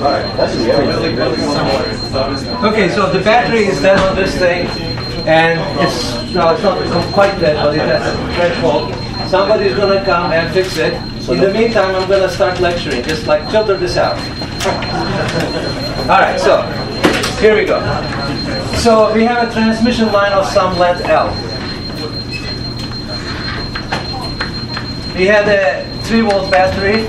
Okay, so the battery is dead on this thing, and it's not quite dead, but it has a threshold. Somebody's going to come and fix it. In the meantime, I'm going to start lecturing. Just like filter this out. All right, so here we go. So we have a transmission line of some length L. We had a 3-volt battery,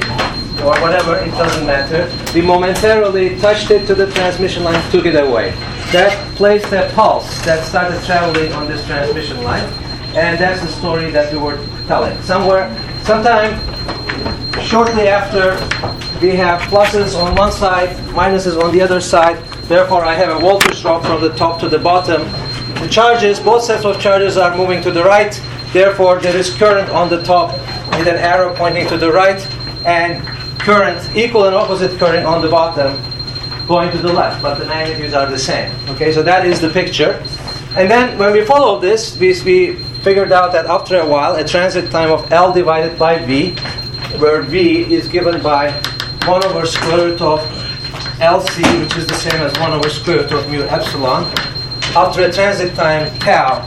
or whatever, it doesn't matter. We momentarily touched it to the transmission line, took it away. That placed a pulse that started traveling on this transmission line, and that's the story that we were telling. Sometime shortly after, we have pluses on one side, minuses on the other side. Therefore, I have a voltage drop from the top to the bottom. The charges, both sets of charges are moving to the right. Therefore, there is current on the top with an arrow pointing to the right, and current, equal and opposite current on the bottom going to the left, but the magnitudes are the same. Okay, so that is the picture. And then when we follow this, we figured out that after a while, a transit time of L divided by V, where V is given by 1 over square root of LC, which is the same as 1 over square root of mu epsilon. After a transit time tau,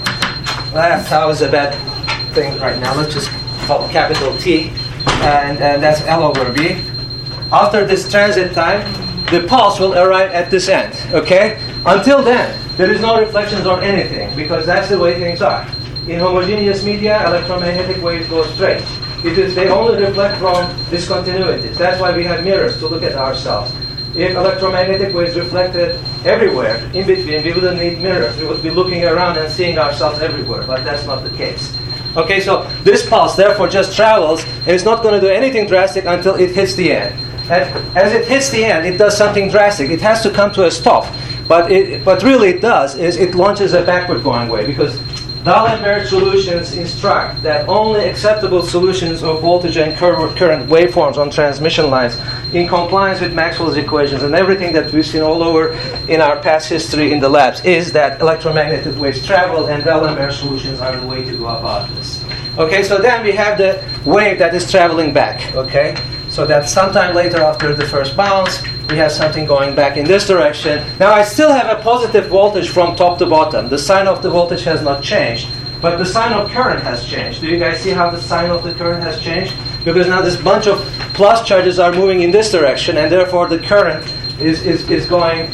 tau is a bad thing right now, let's just call it capital T, and that's L over V. After this transit time, the pulse will arrive at this end, okay? Until then, there is no reflections or anything, because that's the way things are. In homogeneous media, electromagnetic waves go straight. They only reflect from discontinuities. That's why we have mirrors to look at ourselves. If electromagnetic waves reflected everywhere, in between, we wouldn't need mirrors. We would be looking around and seeing ourselves everywhere, but that's not the case. Okay, so this pulse, therefore, just travels, and it's not going to do anything drastic until it hits the end. And as it hits the end, it does something drastic. It has to come to a stop. But really it does is it launches a backward-going wave, because D'Alembert solutions instruct that only acceptable solutions of voltage and current waveforms on transmission lines, in compliance with Maxwell's equations and everything that we've seen all over in our past history in the labs, is that electromagnetic waves travel, and D'Alembert solutions are the way to go about this. Okay, so then we have the wave that is traveling back. Okay, so that sometime later after the first bounce, we have something going back in this direction. Now I still have a positive voltage from top to bottom. The sign of the voltage has not changed, but the sign of current has changed. Do you guys see how the sign of the current has changed? Because now this bunch of plus charges are moving in this direction, and therefore the current is going,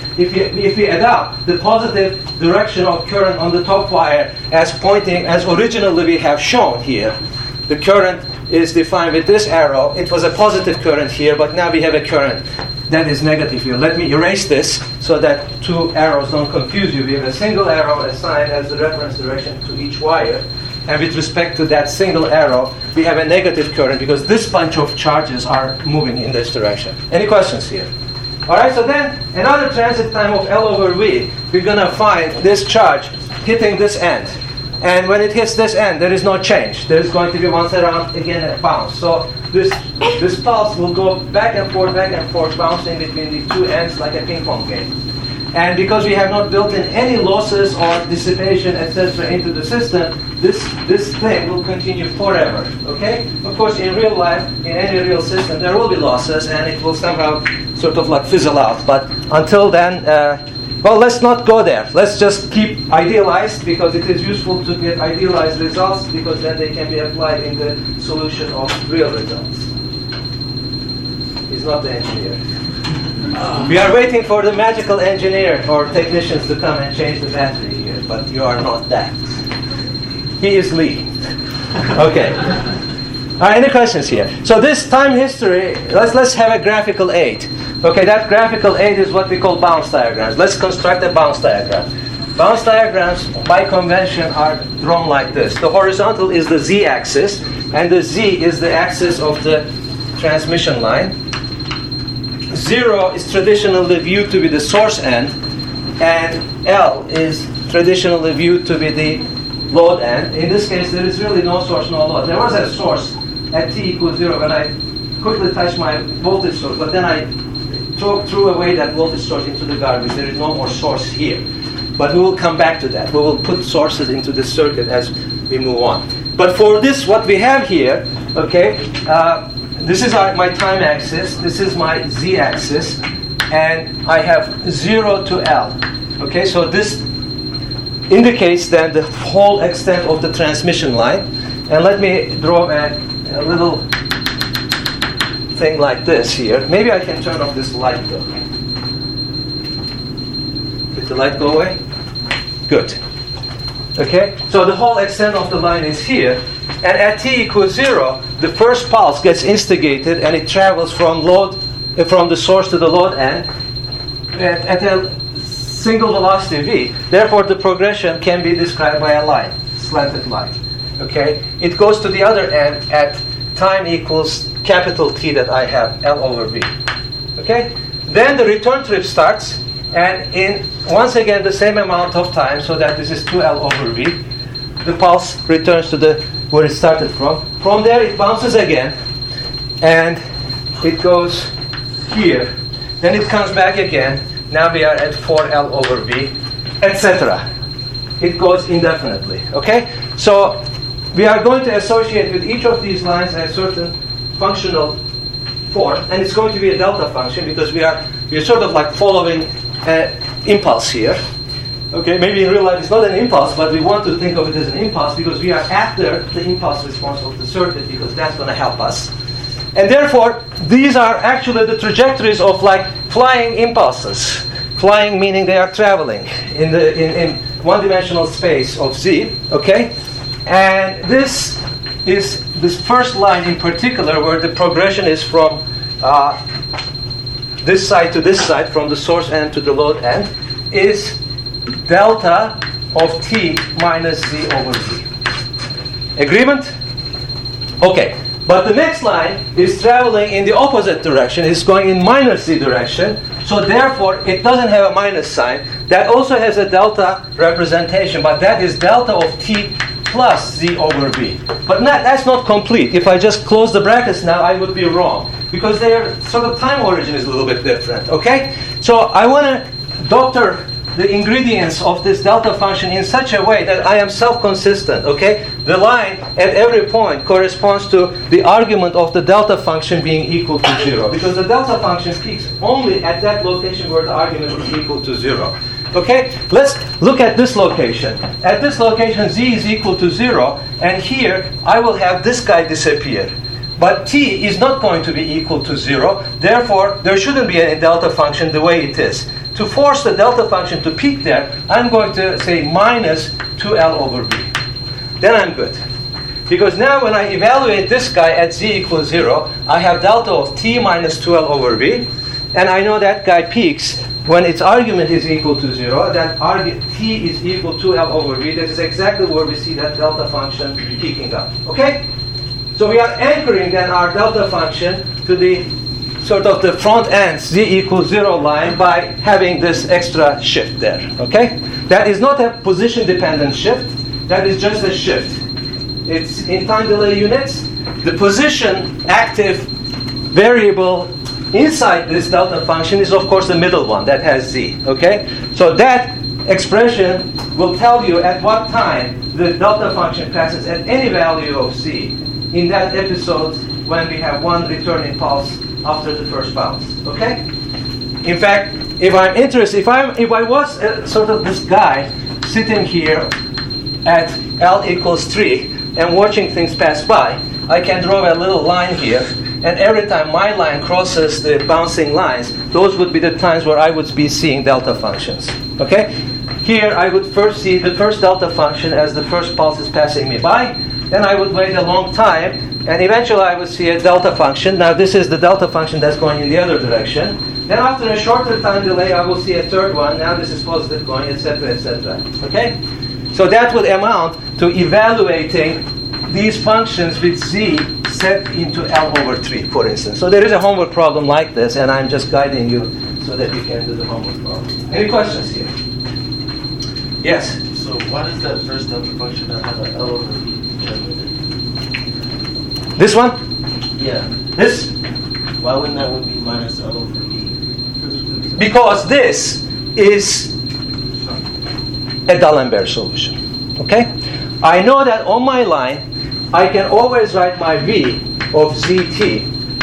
if we adopt the positive direction of current on the top wire as pointing, as originally we have shown here, the current is defined with this arrow. It was a positive current here, but now we have a current that is negative here. Let me erase this so that two arrows don't confuse you. We have a single arrow assigned as the reference direction to each wire. And with respect to that single arrow, we have a negative current because this bunch of charges are moving in this direction. Any questions here? All right, so then another transit time of L over V, we're going to find this charge hitting this end. And when it hits this end, there is no change. There is going to be once around, again, a bounce. So this pulse will go back and forth, bouncing between the two ends like a ping pong game. And because we have not built in any losses or dissipation, etc., into the system, this thing will continue forever. Okay? Of course, in real life, in any real system, there will be losses, and it will somehow sort of like fizzle out. But until then, well, let's not go there. Let's just keep idealized, because it is useful to get idealized results, because then they can be applied in the solution of real results. He's not the engineer. We are waiting for the magical engineer or technicians to come and change the battery here, but you are not that. He is leading. Okay. All right, any questions here? So this time history, let's have a graphical aid. Okay, that graphical aid is what we call bounce diagrams. Let's construct a bounce diagram. Bounce diagrams, by convention, are drawn like this. The horizontal is the z-axis, and the z is the axis of the transmission line. 0 is traditionally viewed to be the source end, and L is traditionally viewed to be the load end. In this case, there is really no source, no load. There was a source at t equals 0 when I quickly touched my voltage source, but then I threw away that voltage source into the garbage. There is no more source here. But we will come back to that. We will put sources into the circuit as we move on. But for this, what we have here, okay, this is my time axis, this is my z-axis, and I have 0 to L. Okay, so this indicates then the whole extent of the transmission line. And let me draw a little thing like this here. Maybe I can turn off this light though. Did the light go away? Good. Okay, so the whole extent of the line is here. And at t equals 0, the first pulse gets instigated and it travels from the source to the load end at a single velocity v. Therefore, the progression can be described by a line, slanted line. Okay, it goes to the other end at time equals capital T that I have, L over v. Okay, then the return trip starts, and in once again the same amount of time, so that this is 2L over v. The pulse returns to where it started from. From there, it bounces again, and it goes here. Then it comes back again. Now we are at 4L over v, etc. It goes indefinitely. Okay? So we are going to associate with each of these lines a certain functional form, and it's going to be a delta function because we are sort of like following an impulse here. Okay, maybe in real life it's not an impulse, but we want to think of it as an impulse because we are after the impulse response of the circuit, because that's going to help us. And therefore, these are actually the trajectories of like flying impulses. Flying meaning they are traveling in one-dimensional space of z. Okay, and this is this first line in particular, where the progression is from this side to this side, from the source end to the load end, is delta of t minus z over z. Agreement? Okay. But the next line is traveling in the opposite direction. It's going in minus z direction. So therefore, it doesn't have a minus sign. That also has a delta representation, but that is delta of t plus z over v. But that's not complete. If I just close the brackets now, I would be wrong, because their sort of time origin is a little bit different. Okay? So I want to doctor the ingredients of this delta function in such a way that I am self-consistent, okay? The line at every point corresponds to the argument of the delta function being equal to 0, because the delta function peaks only at that location where the argument is equal to 0. Okay? Let's look at this location. At this location, z is equal to 0, and here I will have this guy disappear. But t is not going to be equal to 0, therefore there shouldn't be any delta function the way it is. To force the delta function to peak there, I'm going to say minus 2L over v. Then I'm good. Because now when I evaluate this guy at z equals 0, I have delta of t minus 2L over v. And I know that guy peaks when its argument is equal to 0. That t is equal to L over v. That is exactly where we see that delta function peaking up. Okay? So we are anchoring then our delta function to the sort of the front end z equals 0 line by having this extra shift there. Okay? That is not a position dependent shift. That is just a shift. It's in time delay units. The position active variable inside this delta function is of course the middle one that has z. Okay? So that expression will tell you at what time the delta function passes at any value of z in that episode when we have one returning pulse after the first bounce. Okay? In fact, if I'm interested, if I was sort of this guy sitting here at L equals 3 and watching things pass by, I can draw a little line here, and every time my line crosses the bouncing lines, those would be the times where I would be seeing delta functions. Okay? Here I would first see the first delta function as the first pulse is passing me by. Then I would wait a long time, and eventually I would see a delta function. Now this is the delta function that's going in the other direction. Then after a shorter time delay, I will see a third one. Now this is positive going, etc., etc. Okay? So that would amount to evaluating these functions with z set into L over 3, for instance. So there is a homework problem like this, and I'm just guiding you so that you can do the homework problem. Any questions here? Yes? So why does that first delta function not have an L over v? This one? Yeah. This? Why wouldn't that one be minus L over v? Because this is a D'Alembert solution. Okay? I know that on my line, I can always write my v of zt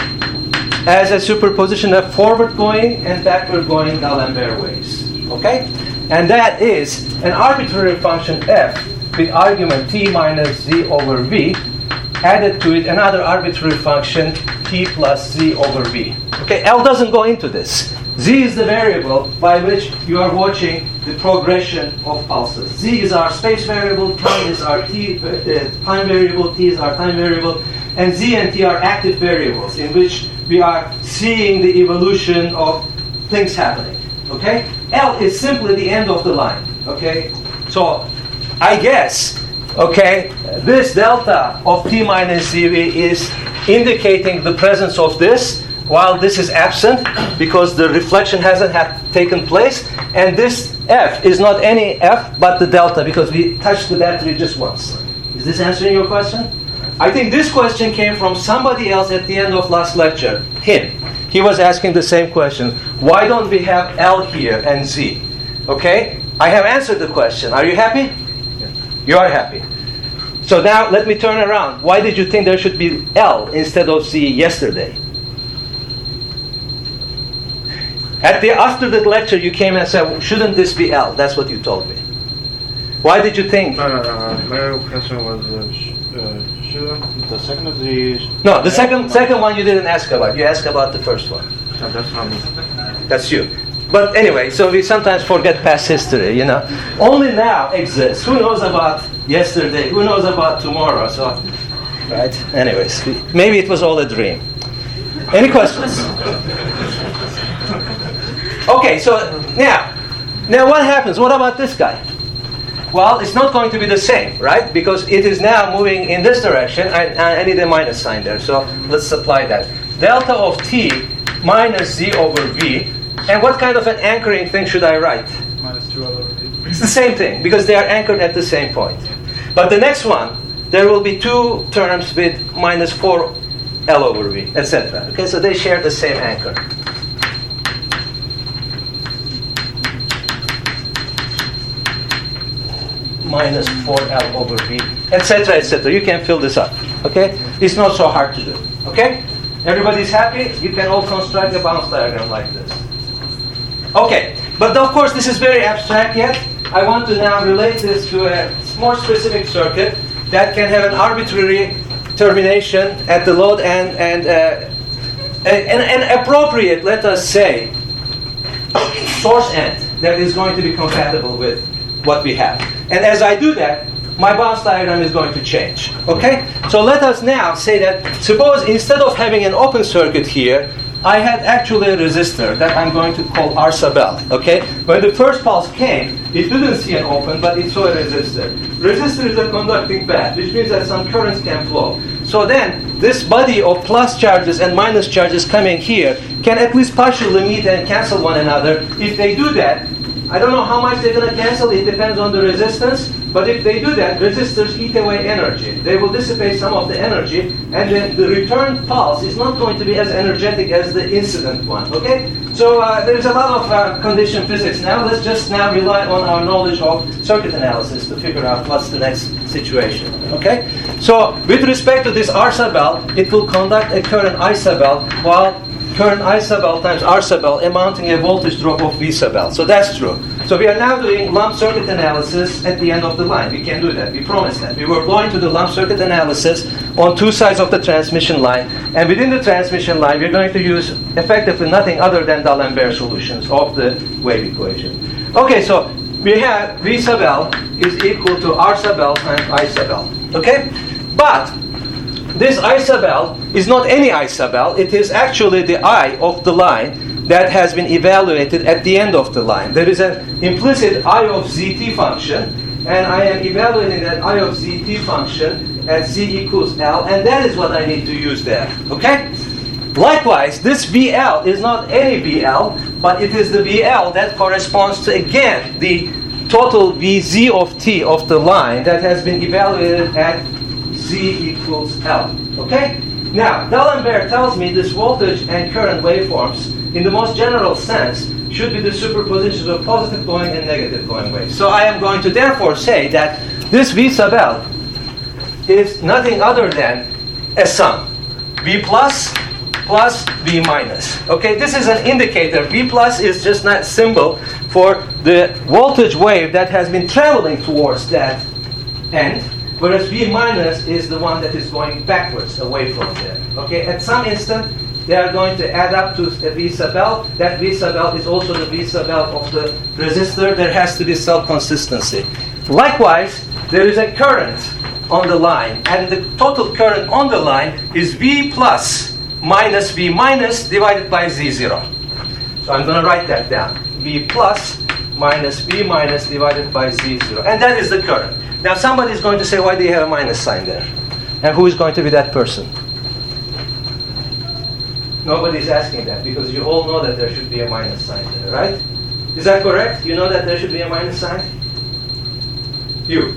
as a superposition of forward-going and backward-going D'Alembert waves. Okay? And that is an arbitrary function f with argument t minus z over v, added to it another arbitrary function t plus z over v. Okay, L doesn't go into this. Z is the variable by which you are watching the progression of pulses. Z is our space variable, time is our time variable, t is our time variable, and z and t are active variables in which we are seeing the evolution of things happening. Okay? L is simply the end of the line. Okay? So I guess, okay, this delta of t minus zv is indicating the presence of this, while this is absent because the reflection hasn't taken place, and this f is not any f but the delta because we touched the battery just once. Is this answering your question? I think this question came from somebody else at the end of last lecture. Him. He was asking the same question. Why don't we have L here and Z? Okay? I have answered the question. Are you happy? Yeah. You are happy. So now let me turn around. Why did you think there should be L instead of Z yesterday? After the lecture, you came and said, shouldn't this be L? That's what you told me. Why did you think? No. My question was, shouldn't the second of the... No, the second one you didn't ask about. You asked about the first one. No, that's not me. That's you. But anyway, so we sometimes forget past history, you know. Only now exists. Who knows about yesterday? Who knows about tomorrow? So, right? Anyways, maybe it was all a dream. Any questions? Okay, so now what happens? What about this guy? Well, it's not going to be the same, right? Because it is now moving in this direction. I need a minus sign there, so let's apply that. Delta of t minus z over v. And what kind of an anchoring thing should I write? Minus 2L over v. It's the same thing, because they are anchored at the same point. But the next one, there will be two terms with minus 4L over v, etc. Okay, so they share the same anchor. Minus 4L over v, etc., etc. You can fill this up, okay? It's not so hard to do, okay? Everybody's happy? You can all construct a bounce diagram like this. Okay, but of course this is very abstract yet. I want to now relate this to a more specific circuit that can have an arbitrary termination at the load and an appropriate, let us say, source end that is going to be compatible with what we have. And as I do that, my bounce diagram is going to change. Okay? So let us now say that, suppose instead of having an open circuit here, I had actually a resistor that I'm going to call R sub L. Okay? When the first pulse came, it didn't see an open, but it saw a resistor. Resistor is a conducting path, which means that some currents can flow. So then, this body of plus charges and minus charges coming here can at least partially meet and cancel one another. If they do that, I don't know how much they're going to cancel. It depends on the resistance. But if they do that, resistors eat away energy. They will dissipate some of the energy, and then the return pulse is not going to be as energetic as the incident one. Okay? So there's a lot of condition physics now. Let's just now rely on our knowledge of circuit analysis to figure out what's the next situation. Okay? So with respect to this R sub L, it will conduct a current I sub L, while current I sub L times R sub L amounting a voltage drop of V sub L. So that's true. So we are now doing lump circuit analysis at the end of the line. We can do that. We promised that. We were going to do lump circuit analysis on two sides of the transmission line. And within the transmission line, we're going to use effectively nothing other than D'Alembert solutions of the wave equation. Okay, so we have V sub L is equal to R sub L times I sub L. Okay? But this I sub L is not any I sub L. It is actually the I of the line that has been evaluated at the end of the line. There is an implicit I of zt function, and I am evaluating that I of zt function at z equals L, and that is what I need to use there. Okay? Likewise, this VL is not any VL, but it is the VL that corresponds to, again, the total Vz of t of the line that has been evaluated at z equals L. Okay? Now, D'Alembert tells me this voltage and current waveforms, in the most general sense, should be the superpositions of positive going and negative going waves. So I am going to therefore say that this V sub L is nothing other than a sum. V plus plus V minus. Okay, this is an indicator. V plus is just not symbol for the voltage wave that has been traveling towards that end, whereas V minus is the one that is going backwards away from there. Okay, at some instant they are going to add up to a V sub L. That V sub L is also the V sub L of the resistor. There has to be self-consistency. Likewise, there is a current on the line, and the total current on the line is V plus minus V minus divided by Z0. So I'm going to write that down. V plus minus V minus divided by Z0. And that is the current. Now somebody is going to say, why do you have a minus sign there? And who is going to be that person? Nobody's asking that, because you all know that there should be a minus sign there, right? Is that correct? You know that there should be a minus sign? You.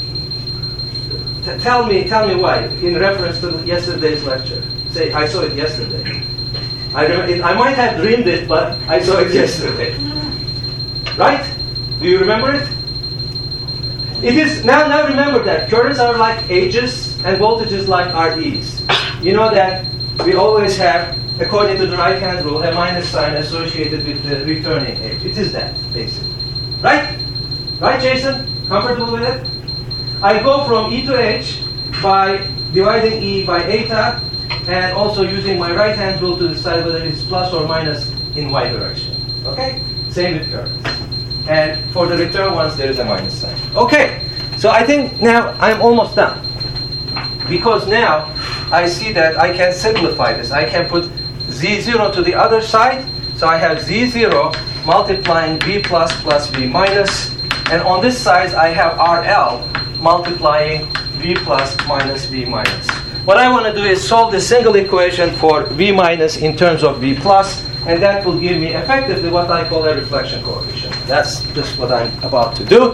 Tell me why, in reference to yesterday's lecture. Say, I saw it yesterday. I might have dreamed it, but I saw it yesterday. Right? Do you remember it? It is, now remember that currents are like H's and voltages like REs. You know that we always have, according to the right-hand rule, a minus sign associated with the returning H. It is that, basically. Right? Right, Jason? Comfortable with it? I go from E to H by dividing E by eta, and also using my right-hand rule to decide whether it's plus or minus in Y direction. Okay? Same with currents. And for the return ones, there is a minus sign. Okay, so I think now I'm almost done. Because now I see that I can simplify this. I can put Z0 to the other side. So I have Z0 multiplying V plus plus V minus. And on this side, I have RL multiplying V plus minus V minus. What I want to do is solve the single equation for V minus in terms of V plus, and that will give me effectively what I call a reflection coefficient. That's just what I'm about to do.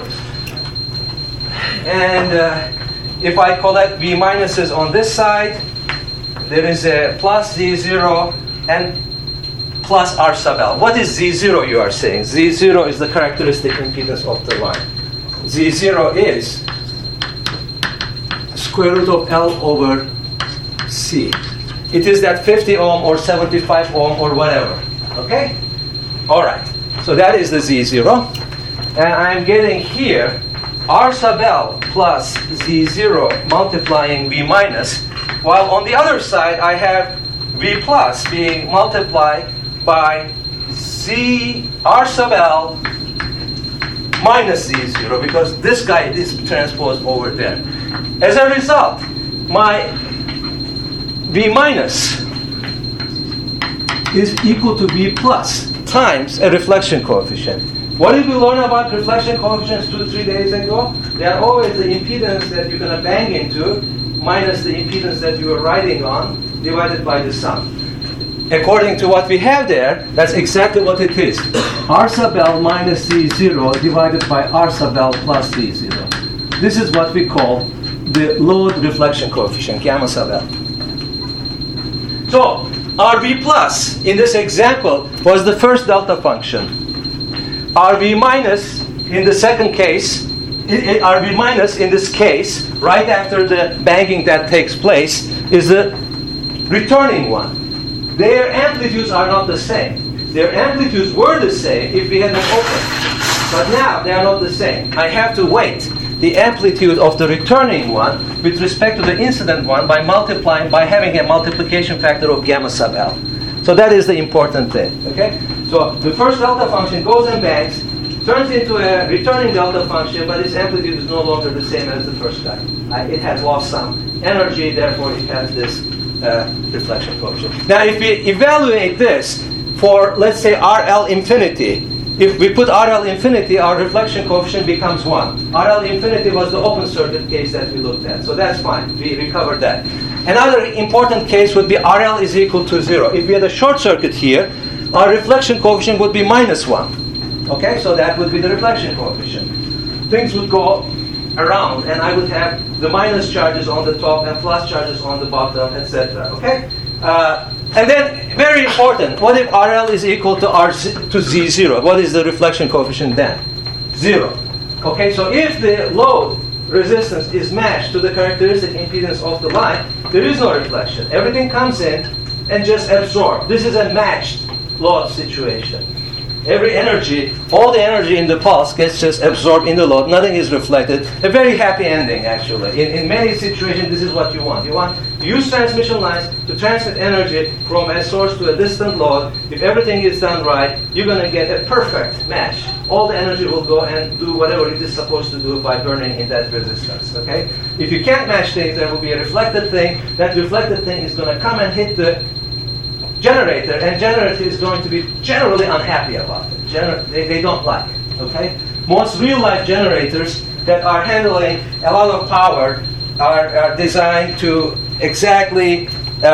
And if I collect V minuses on this side, there is a plus Z0 and plus R sub L. What is Z0, you are saying? Z0 is the characteristic impedance of the line. Z0 is square root of L over C. It is that 50 ohm or 75 ohm or whatever. Okay? All right. So that is the Z0. And I'm getting here R sub L plus Z0 multiplying V minus, while on the other side I have V plus being multiplied by Z R sub L minus Z0, because this guy is transposed over there. As a result, my V minus is equal to V plus times a reflection coefficient. What did we learn about reflection coefficients 2-3 days ago? They are always the impedance that you're going to bang into minus the impedance that you are riding on divided by the sum. According to what we have there, that's exactly what it is. R sub L minus Z0 divided by R sub L plus Z0. This is what we call the load reflection coefficient, gamma sub L. So, RV plus, in this example, was the first delta function. RV minus, in the second case, RV minus, in this case, right after the banging that takes place, is the returning one. Their amplitudes are not the same. Their amplitudes were the same if we had them open. But now, they are not the same. I have to weight the amplitude of the returning one with respect to the incident one by multiplying, by having a multiplication factor of gamma sub L. So that is the important thing, okay? So the first delta function goes and bangs, turns into a returning delta function, but its amplitude is no longer the same as the first guy. It has lost some energy, therefore it has this reflection coefficient. Now if we evaluate this for, let's say, RL infinity, if we put RL infinity, our reflection coefficient becomes 1. RL infinity was the open circuit case that we looked at, so that's fine. We recovered that. Another important case would be RL is equal to 0. If we had a short circuit here, our reflection coefficient would be minus 1. Okay, so that would be the reflection coefficient. Things would go around, and I would have the minus charges on the top and plus charges on the bottom, etc. Okay? And then, very important, what if RL is equal to Z0? What is the reflection coefficient then? 0. Okay, so if the load resistance is matched to the characteristic impedance of the line, there is no reflection. Everything comes in, and just absorb. This is a matched load situation. Every energy, all the energy in the pulse gets just absorbed in the load. Nothing is reflected. A very happy ending, actually. In many situations, this is what you want. You want to use transmission lines to transmit energy from a source to a distant load. If everything is done right, you're going to get a perfect match. All the energy will go and do whatever it is supposed to do by burning in that resistance. Okay? If you can't match things, there will be a reflected thing. That reflected thing is going to come and hit the generator, and generator is going to be generally unhappy about it. They don't like it, okay? Most real-life generators that are handling a lot of power are designed to exactly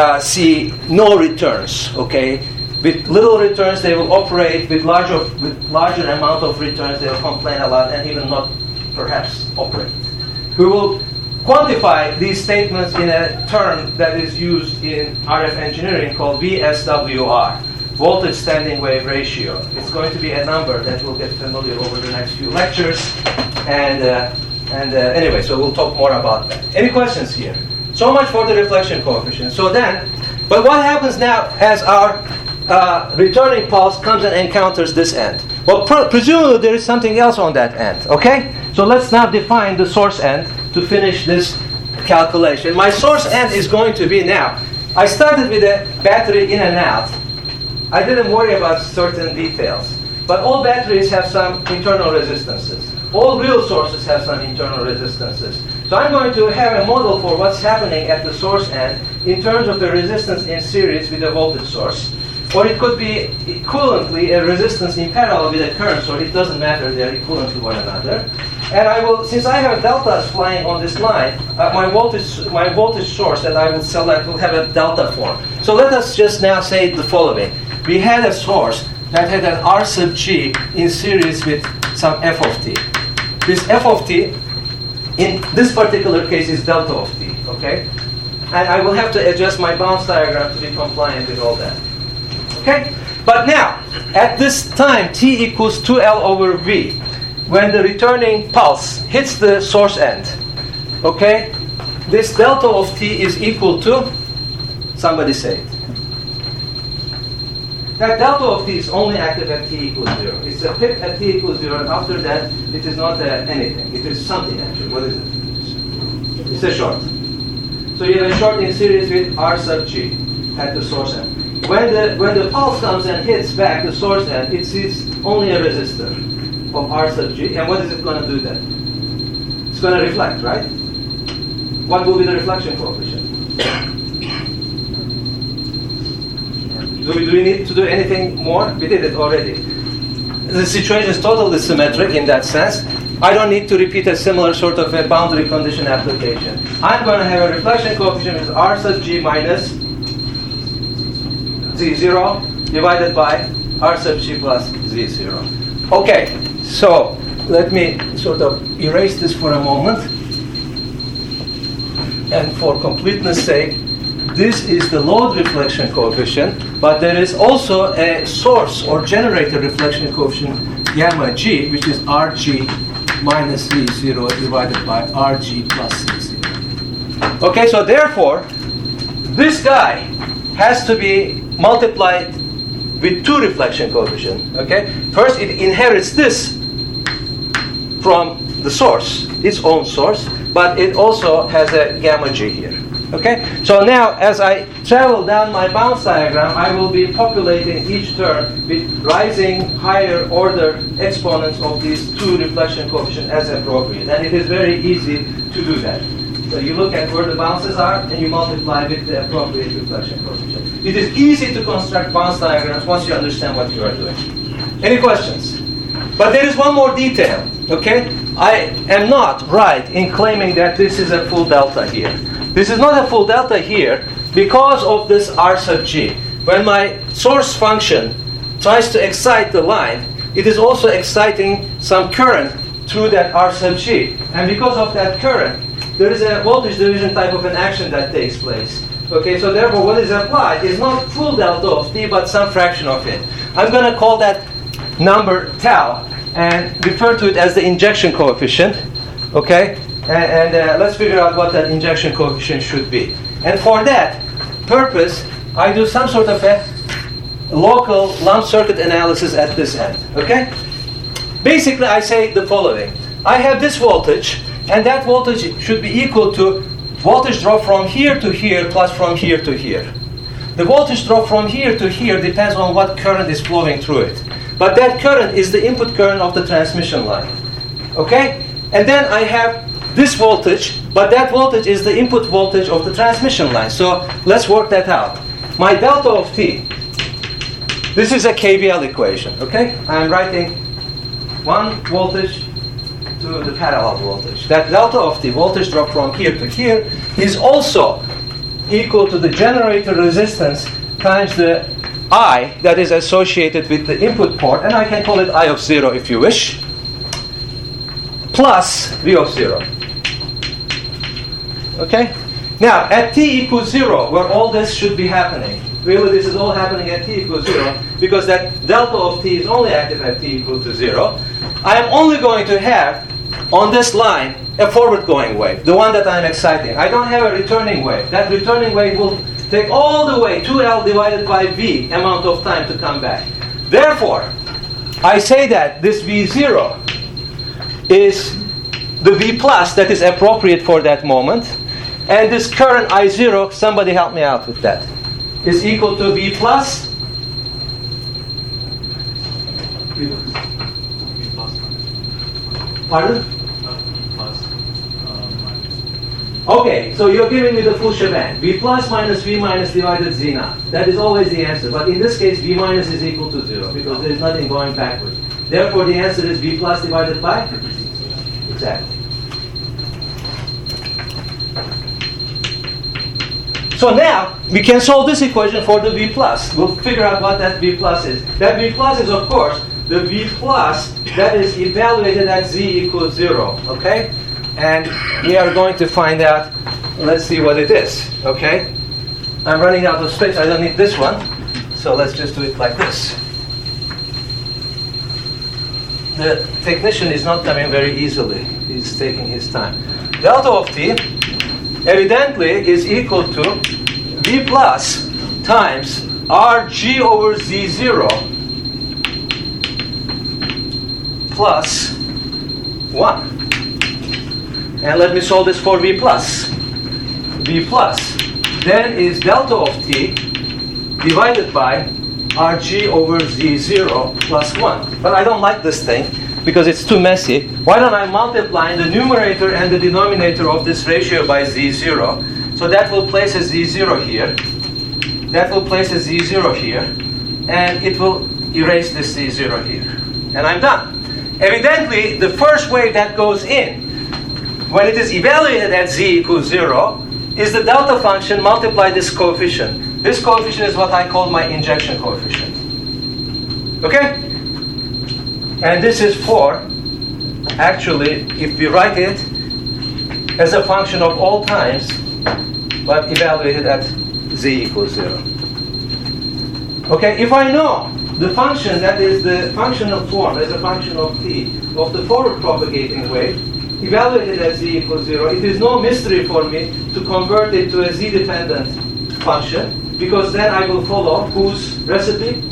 see no returns, okay? With little returns, they will operate. With larger amount of returns, they will complain a lot and even not perhaps operate. We will quantify these statements in a term that is used in RF engineering called VSWR, voltage standing wave ratio. It's going to be a number that we'll get familiar over the next few lectures. And anyway, so we'll talk more about that. Any questions here? So much for the reflection coefficient. But what happens now as our returning pulse comes and encounters this end? Well, presumably there is something else on that end, okay? So let's now define the source end to finish this calculation. My source end is going to be now, I started with a battery in and out. I didn't worry about certain details. But all batteries have some internal resistances. All real sources have some internal resistances. So I'm going to have a model for what's happening at the source end in terms of the resistance in series with a voltage source. Or it could be equivalently a resistance in parallel with a current source. It doesn't matter, they're equivalent to one another. And I will, since I have deltas flying on this line, my voltage source that I will select will have a delta form. So let us just now say the following. We had a source that had an R sub G in series with some f of t. This f of t, in this particular case, is delta of t, okay? And I will have to adjust my bounce diagram to be compliant with all that. Okay? But now, at this time, t equals 2L over V, when the returning pulse hits the source end, okay, this delta of t is equal to, somebody say it. That delta of t is only active at t equals 0. It's a pip at t equals 0, and after that, it is not anything. It is something, actually. What is it? It's a short. So you have a short in series with R sub G at the source end. When the pulse comes and hits back the source end, it sees only a resistor of R sub G. And what is it going to do then? It's going to reflect, right? What will be the reflection coefficient? Do we need to do anything more? We did it already. The situation is totally symmetric in that sense. I don't need to repeat a similar sort of a boundary condition application. I'm going to have a reflection coefficient is R sub G minus Z0 divided by R sub G plus Z0. Okay, so let me sort of erase this for a moment. And for completeness sake, this is the load reflection coefficient, but there is also a source or generator reflection coefficient, gamma G, which is Rg minus Z0 divided by Rg plus Z0. Okay, so therefore, this guy has to be multiplied with two reflection coefficients. Okay, first it inherits this from the source, its own source, but it also has a gamma G here. Okay, so now as I travel down my bounce diagram, I will be populating each term with rising higher order exponents of these two reflection coefficients as appropriate. And it is very easy to do that. So you look at where the bounces are and you multiply with the appropriate reflection coefficient. It is easy to construct bounce diagrams once you understand what you are doing. Any questions? But there is one more detail, okay? I am not right in claiming that this is a full delta here. This is not a full delta here because of this R sub G. When my source function tries to excite the line, it is also exciting some current through that R sub G. And because of that current, there is a voltage division type of an action that takes place. Okay, so therefore what is applied is not full delta of t, but some fraction of it. I'm going to call that number tau and refer to it as the injection coefficient. Okay? And let's figure out what that injection coefficient should be. And for that purpose, I do some sort of a local lump circuit analysis at this end. Okay? Basically, I say the following. I have this voltage, and that voltage should be equal to voltage drop from here to here plus from here to here. The voltage drop from here to here depends on what current is flowing through it. But that current is the input current of the transmission line. Okay? And then I have this voltage, but that voltage is the input voltage of the transmission line. So let's work that out. My delta of t, this is a KVL equation. Okay? I'm writing one voltage to the parallel voltage. That delta of the voltage drop from here to here is also equal to the generator resistance times the I that is associated with the input port, and I can call it I of 0 if you wish, plus V of 0. Okay? Now, at t equals 0, where all this should be happening, really this is all happening at t equals 0, because that delta of t is only active at t equal to 0, I am only going to have, on this line, a forward-going wave, the one that I'm exciting. I don't have a returning wave. That returning wave will take all the way 2L divided by V amount of time to come back. Therefore, I say that this V0 is the V plus that is appropriate for that moment, and this current I0, somebody help me out with that, is equal to V plus. Pardon? Okay, so you're giving me the full shebang. V plus minus V minus divided Z naught. That is always the answer. But in this case, V minus is equal to 0 because there is nothing going backwards. Therefore, the answer is V plus divided by? Exactly. So now, we can solve this equation for the V plus. We'll figure out what that V plus is. That V plus is, of course, the V plus that is evaluated at Z equals 0. Okay? And we are going to find out, let's see what it is, okay? I'm running out of space, I don't need this one, so let's just do it like this. The technician is not coming very easily, he's taking his time. Delta of t, evidently, is equal to V plus times Rg over Z0 plus 1. And let me solve this for V plus. V plus then is delta of t divided by Rg over Z0 plus 1. But I don't like this thing because it's too messy. Why don't I multiply the numerator and the denominator of this ratio by Z0? So that will place a Z0 here. That will place a Z0 here. And it will erase this Z0 here. And I'm done. Evidently, the first wave that goes in, when it is evaluated at Z equals 0, is the delta function multiplied this coefficient. This coefficient is what I call my injection coefficient. Okay? And this is for, actually, if we write it as a function of all times, but evaluated at Z equals 0. Okay, if I know the function that is the functional form as a function of t of the forward propagating wave, evaluated at Z equals 0, it is no mystery for me to convert it to a Z-dependent function, because then I will follow whose recipe?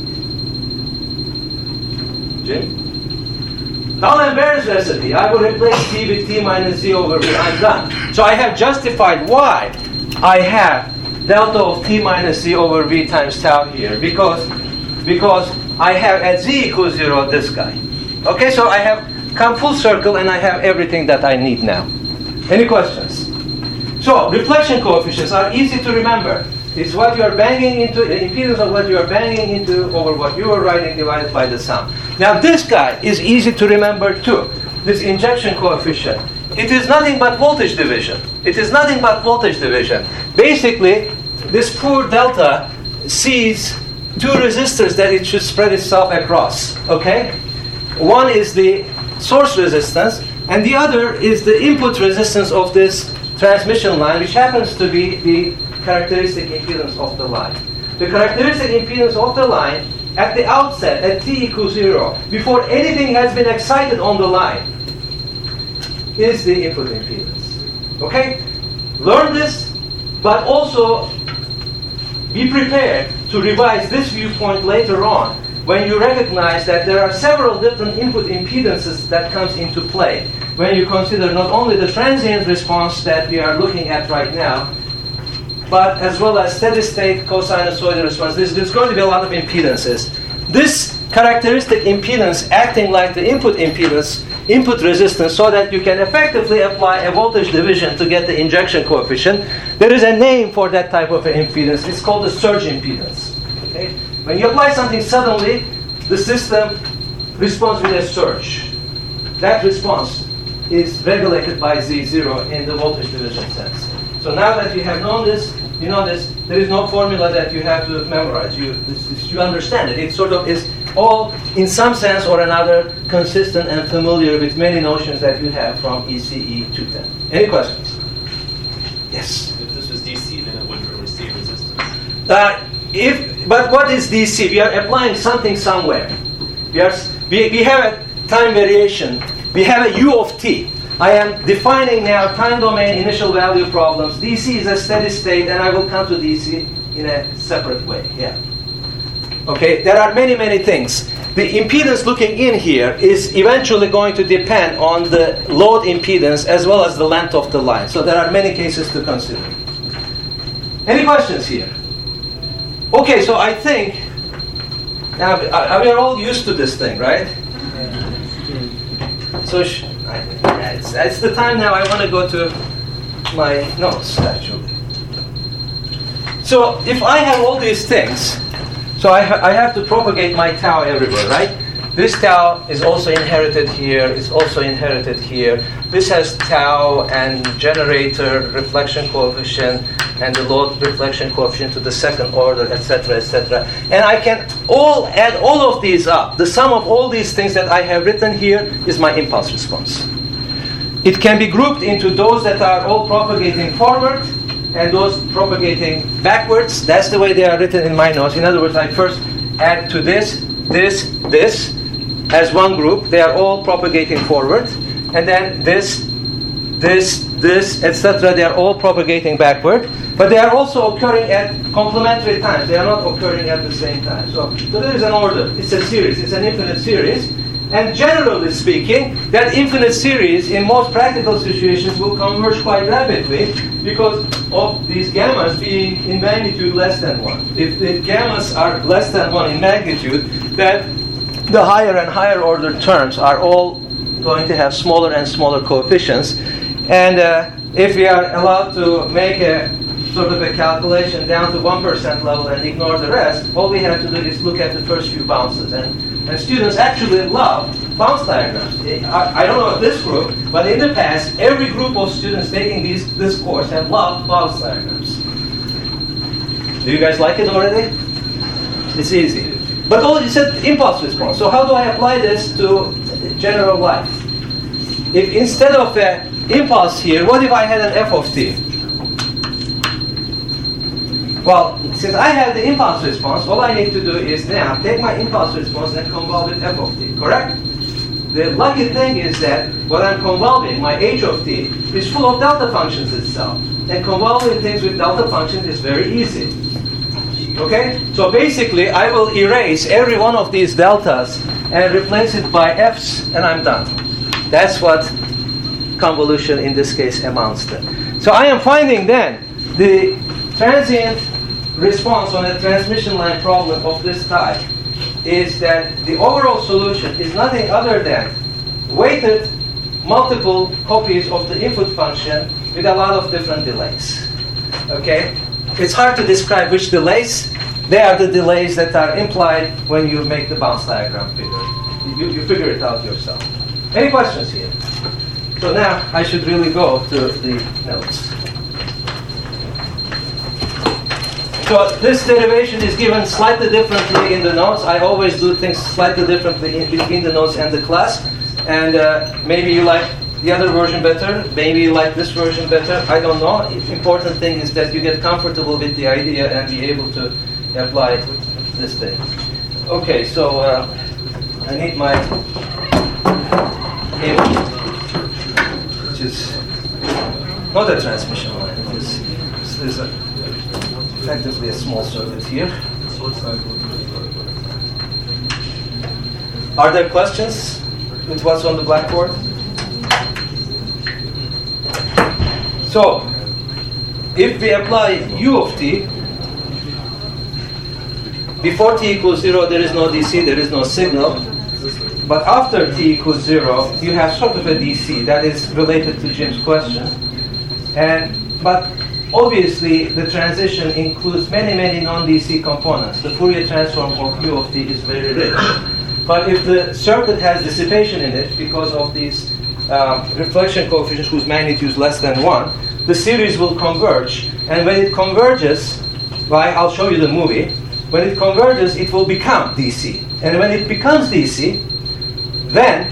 Jim? D'Alembert's recipe. I will replace t with t minus z over v. I'm done. So I have justified why I have delta of t minus z over v times tau here, because I have at z equals 0 this guy. Okay, so I have come full circle and I have everything that I need now. Any questions? So, reflection coefficients are easy to remember. It's what you are banging into, the impedance of what you are banging into over what you are writing divided by the sum. Now this guy is easy to remember too. This injection coefficient. It is nothing but voltage division. It is nothing but voltage division. Basically, this poor delta sees two resistors that it should spread itself across. Okay? One is the source resistance, and the other is the input resistance of this transmission line, which happens to be the characteristic impedance of the line. The characteristic impedance of the line at the outset, at t equals 0, before anything has been excited on the line, is the input impedance. Okay? Learn this, but also be prepared to revise this viewpoint later on when you recognize that there are several different input impedances that comes into play when you consider not only the transient response that we are looking at right now, but as well as steady-state co-sinusoidal response. There's going to be a lot of impedances. This characteristic impedance acting like the input impedance, input resistance, so that you can effectively apply a voltage division to get the injection coefficient. There is a name for that type of impedance. It's called the surge impedance. Okay? When you apply something suddenly, the system responds with a surge. That response is regulated by Z0 in the voltage division sense. So now that you have known this, you know this, there is no formula that you have to memorize. You understand it. It sort of is all, in some sense or another, consistent and familiar with many notions that you have from ECE 210. Any questions? Yes? If this was DC, then it wouldn't really see resistance. But what is DC? We are applying something somewhere. We have a time variation. We have a U of t. I am defining now time domain initial value problems. DC is a steady state, and I will come to DC in a separate way. Yeah. Okay, there are many, many things. The impedance looking in here is eventually going to depend on the load impedance as well as the length of the line. So there are many cases to consider. Any questions here? Okay, so I think now we are all used to this thing, right? So it's the time now I want to go to my notes, actually. So if I have all these things, so I have to propagate my tau everywhere, right? This tau is also inherited here, it's also inherited here. This has tau and generator reflection coefficient and the load reflection coefficient to the second order, etc., etc. And I can add all of these up. The sum of all these things that I have written here is my impulse response. It can be grouped into those that are all propagating forward and those propagating backwards. That's the way they are written in my notes. In other words, I first add to this as one group. They are all propagating forward. And then this, etc. They are all propagating backward. But they are also occurring at complementary times. They are not occurring at the same time. So there is an order. It's a series. It's an infinite series. And generally speaking, that infinite series in most practical situations will converge quite rapidly because of these gammas being in magnitude less than 1. If the gammas are less than 1 in magnitude, then the higher and higher order terms are all going to have smaller and smaller coefficients. And if we are allowed to make a sort of a calculation down to 1% level and ignore the rest, all we have to do is look at the first few bounces. And students actually love bounce diagrams. I don't know this group, but in the past, every group of students taking this course have loved bounce diagrams. Do you guys like it already? It's easy. But it's an impulse response. So how do I apply this to general life? If instead of an impulse here, what if I had an f of t? Well, since I have the impulse response, all I need to do is now take my impulse response and convolve with f of t, correct? The lucky thing is that what I'm convolving, my h of t, is full of delta functions itself. And convolving things with delta functions is very easy. Okay? So basically, I will erase every one of these deltas and replace it by f's, and I'm done. That's what convolution in this case amounts to. So I am finding then the transient response on a transmission line problem of this type is that the overall solution is nothing other than weighted multiple copies of the input function with a lot of different delays. Okay? It's hard to describe which delays. They are the delays that are implied when you make the bounce diagram figure. You figure it out yourself. Any questions here? So now I should really go to the notes. So this derivation is given slightly differently in the notes. I always do things slightly differently in between the notes and the class. And maybe you like the other version better. Maybe you like this version better. I don't know. The important thing is that you get comfortable with the idea and be able to apply this thing. Okay, so I need my cable, which is not a transmission line. This is a effectively a small circuit here. Are there questions with what's on the blackboard? So, if we apply u of t, before t equals 0, there is no DC, there is no signal. But after t equals 0, you have sort of a DC. That is related to Jim's question. But obviously, the transition includes many, many non-DC components. The Fourier transform of u of t is very rich. But if the circuit has dissipation in it because of these reflection coefficients whose magnitude is less than 1, the series will converge. And when it converges, I'll show you the movie. When it converges, it will become DC. And when it becomes DC, then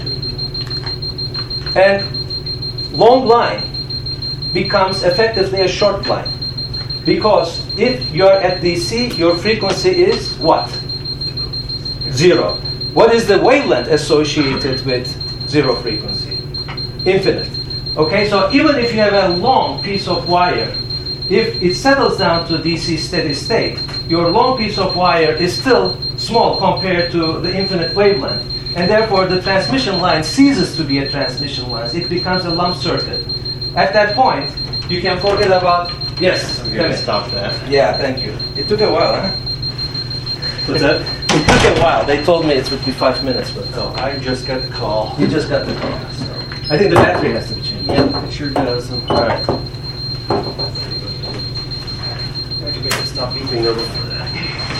a long line becomes effectively a short line. Because if you're at DC, your frequency is what? 0. What is the wavelength associated with 0 frequency? Infinite. Okay, so even if you have a long piece of wire, if it settles down to DC steady state, your long piece of wire is still small compared to the infinite wavelength. And therefore, the transmission line ceases to be a transmission line. It becomes a lump circuit. At that point, you can forget about... Yes? I'm going to stop that. Yeah, thank you. It took a while, huh? What's that? It took a while. They told me it would be 5 minutes, but... Oh, I just got the call. You just got the call. So. I think the battery has to be changed. Yeah, it sure does. All right. I can make it stop beeping over for that.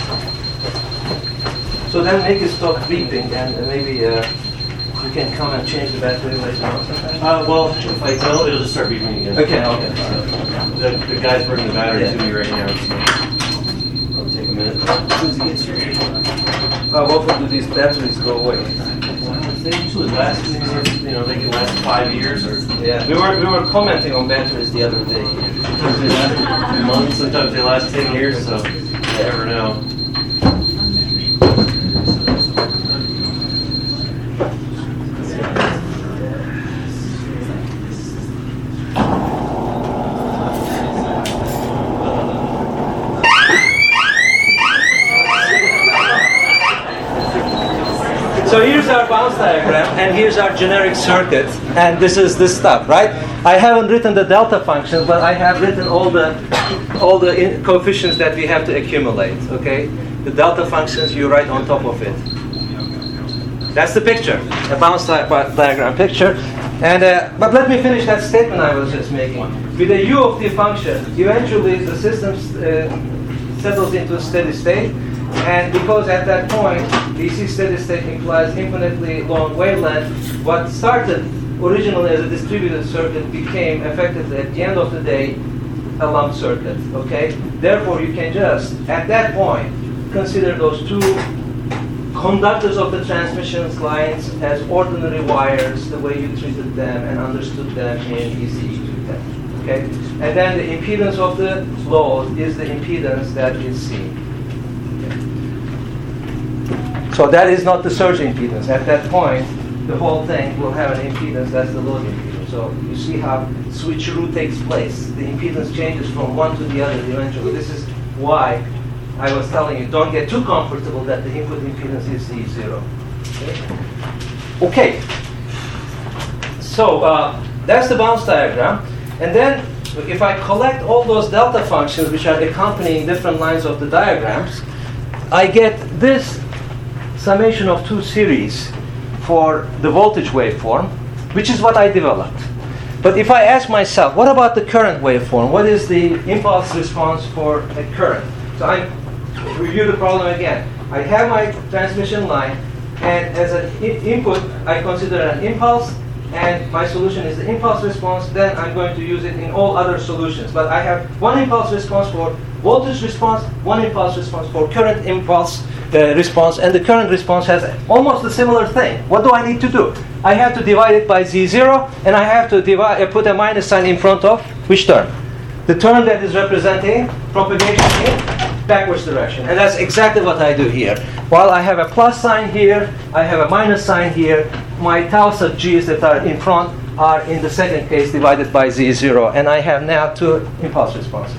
So then make it stop beeping, and maybe you can come and change the battery later on sometime. Well, if I tell it'll just start beeping again. Okay. The guy's bringing the battery to me right now, so it'll take a minute. As soon as he gets here. How often do these batteries go away? They usually last, they can last 5 years or Yeah, we were commenting on batteries the other day. sometimes they last months, sometimes they last 10 years, so you never know. So here's our bounce diagram, and here's our generic circuit, and this is this stuff, right? I haven't written the delta functions, but I have written all the coefficients that we have to accumulate. Okay, the delta functions you write on top of it. That's the picture, a bounce diagram picture. And but let me finish that statement I was just making. With a u of t function, eventually the system settles into a steady state. And because at that point, DC steady state implies infinitely long wavelength, what started originally as a distributed circuit became effectively, at the end of the day, a lump circuit, okay? Therefore, you can just, at that point, consider those two conductors of the transmission lines as ordinary wires, the way you treated them and understood them in ECE 210, okay? And then the impedance of the load is the impedance that is seen. So that is not the surge impedance. At that point, the whole thing will have an impedance, that's the load impedance. So you see how switcheroo takes place. The impedance changes from one to the other eventually. This is why I was telling you, don't get too comfortable that the input impedance is Z0. Okay. So that's the bounce diagram. And then if I collect all those delta functions which are accompanying different lines of the diagrams, I get this summation of two series for the voltage waveform, which is what I developed. But if I ask myself, what about the current waveform? What is the impulse response for a current? So I review the problem again. I have my transmission line, and as an input, I consider an impulse, and my solution is the impulse response. Then I'm going to use it in all other solutions. But I have one impulse response for voltage response, one impulse response for current impulse response, and the current response has almost a similar thing. What do I need to do? I have to divide it by Z0, and I have to put a minus sign in front of which term? The term that is representing propagation in backwards direction. And that's exactly what I do here. While I have a plus sign here, I have a minus sign here, my tau sub g's that are in front are in the second case divided by Z0, and I have now two impulse responses.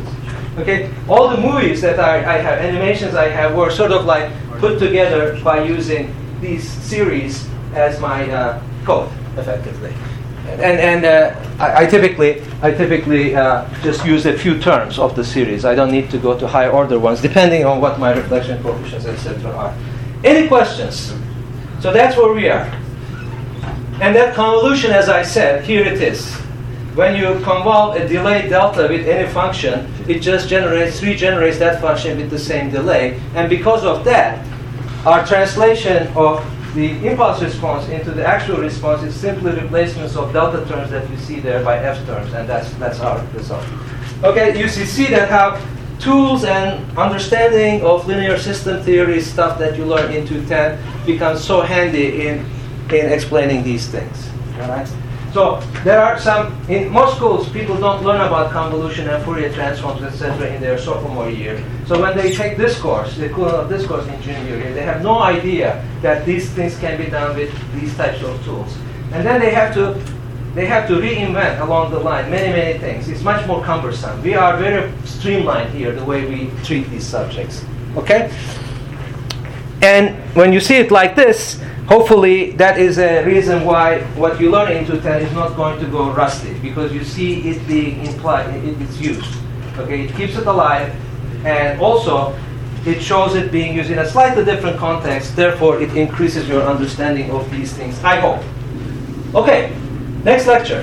Okay, all the movies that I have, animations I have, were sort of like put together by using these series as my code, effectively. And I typically just use a few terms of the series. I don't need to go to higher order ones, depending on what my reflection coefficients, etc. are. Any questions? So that's where we are. And that convolution, as I said, here it is. When you convolve a delay delta with any function, it just regenerates that function with the same delay. And because of that, our translation of the impulse response into the actual response is simply replacements of delta terms that you see there by f terms, and that's our result. Okay, you see that how tools and understanding of linear system theory stuff that you learn in 210 becomes so handy in explaining these things. All right? So there are some, in most schools, people don't learn about convolution and Fourier transforms, etc. in their sophomore year. So when they take this course, the equivalent of this course in junior year, they have no idea that these things can be done with these types of tools. And then they have to reinvent along the line many things. It's much more cumbersome. We are very streamlined here, the way we treat these subjects. Okay? And when you see it like this, hopefully that is a reason why what you learn in 210 is not going to go rusty, because you see it being implied, it's used. Okay, it keeps it alive, and also it shows it being used in a slightly different context, therefore it increases your understanding of these things, I hope. Okay, next lecture.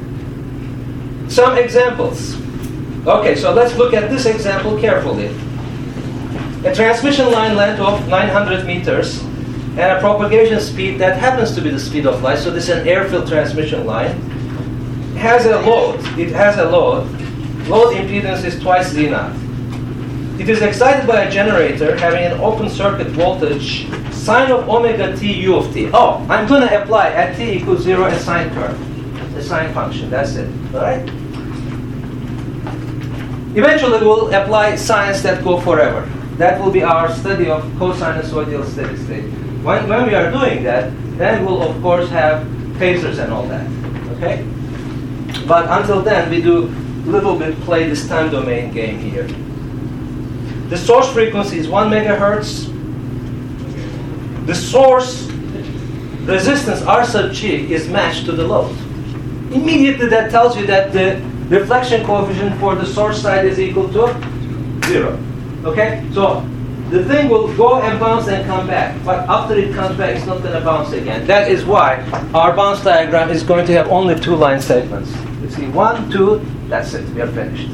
Some examples. Okay, so let's look at this example carefully. A transmission line length of 900 meters and a propagation speed that happens to be the speed of light, so this is an air-filled transmission line, has a load. It has a load. Load impedance is twice Z naught. It is excited by a generator having an open circuit voltage sine of omega t u of t. Oh, I'm going to apply at t equals 0 a sine curve, a sine function. That's it. All right? Eventually, we'll apply sines that go forever. That will be our study of cosinusoidal steady state. When we are doing that, then we'll of course have phasors and all that. Okay? But until then, we do a little bit play this time domain game here. The source frequency is 1 megahertz. The source resistance R sub G is matched to the load. Immediately that tells you that the reflection coefficient for the source side is equal to 0. Okay? So the thing will go and bounce and come back. But after it comes back, it's not going to bounce again. That is why our bounce diagram is going to have only 2 line segments. You see, 1, 2, that's it. We are finished.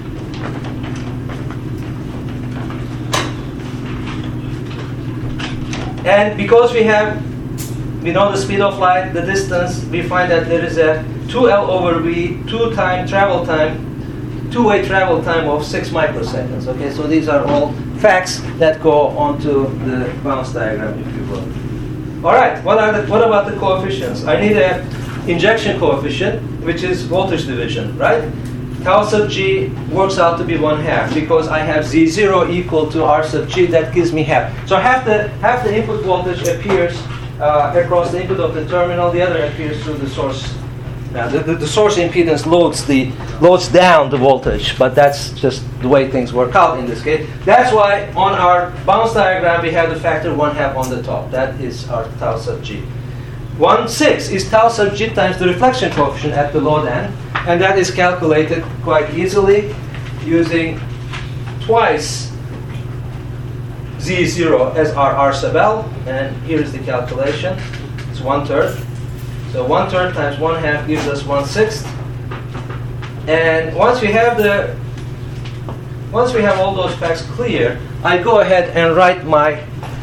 And because we know the speed of light, the distance, we find that there is a 2L over V, two-way travel time of 6 microseconds. Okay, so these are all facts that go onto the bounce diagram, if you will. All right, what about the coefficients? I need an injection coefficient, which is voltage division, right? Tau sub G works out to be 1/2 because I have Z0 equal to R sub G. That gives me half. So half the input voltage appears across the input of the terminal. The other appears through the source. Now the source impedance loads down the voltage, but that's just the way things work out in this case. That's why on our bounce diagram we have the factor 1/2 on the top. That is our tau sub G. 1/6 is tau sub G times the reflection coefficient at the load end, and that is calculated quite easily using twice Z0 as our R sub L, and here is the calculation. It's 1/3. So 1/3 times 1/2 gives us 1/6. And once we have all those facts clear, I go ahead and write my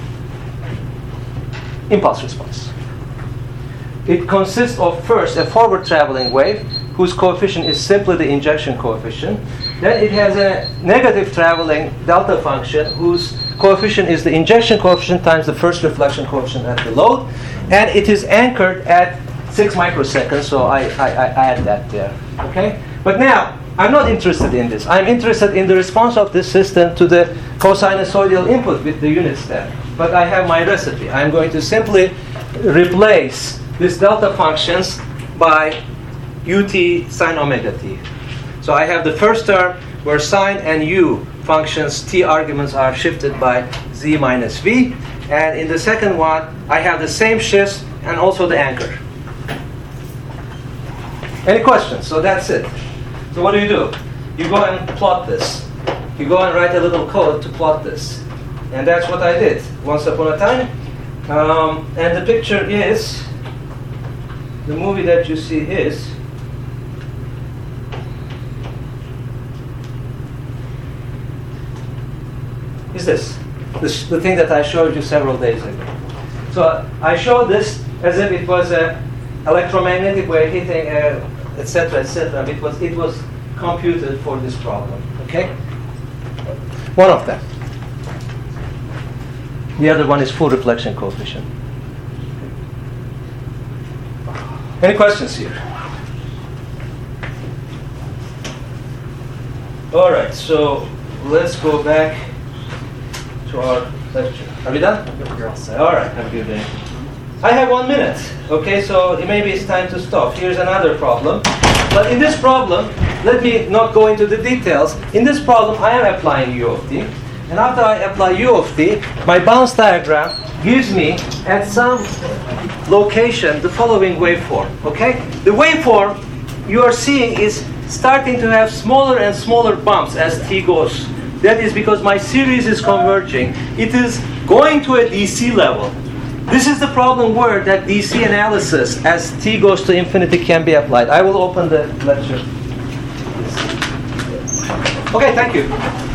impulse response. It consists of first a forward traveling wave whose coefficient is simply the injection coefficient. Then it has a negative traveling delta function whose coefficient is the injection coefficient times the first reflection coefficient at the load. And it is anchored at 6 microseconds, so I add that there. Okay? But now, I'm not interested in this. I'm interested in the response of this system to the cosinusoidal input with the unit step. But I have my recipe. I'm going to simply replace this delta functions by ut sine omega t. So I have the first term where sine and u functions, t arguments are shifted by z minus v. And in the second one, I have the same shifts and also the anchor. Any questions? So that's it. So what do? You go and plot this. You go and write a little code to plot this. And that's what I did once upon a time. And the picture is, the movie that you see is, this the thing that I showed you several days ago. So I showed this as if it was an electromagnetic wave hitting, etc., etc. It was computed for this problem. Okay, one of them. The other one is full reflection coefficient. Any questions here? All right, so let's go back to our lecture. Are we done? You're all set. All right, have a good day. I have 1 minute. Okay, so maybe it's time to stop. Here's another problem. But in this problem, let me not go into the details. In this problem, I am applying u of t. And after I apply u of t, my bounce diagram gives me at some location the following waveform. Okay? The waveform you are seeing is starting to have smaller and smaller bumps as t goes. That is because my series is converging. It is going to a DC level. This is the problem where that DC analysis as t goes to infinity can be applied. I will open the lecture. Okay, thank you.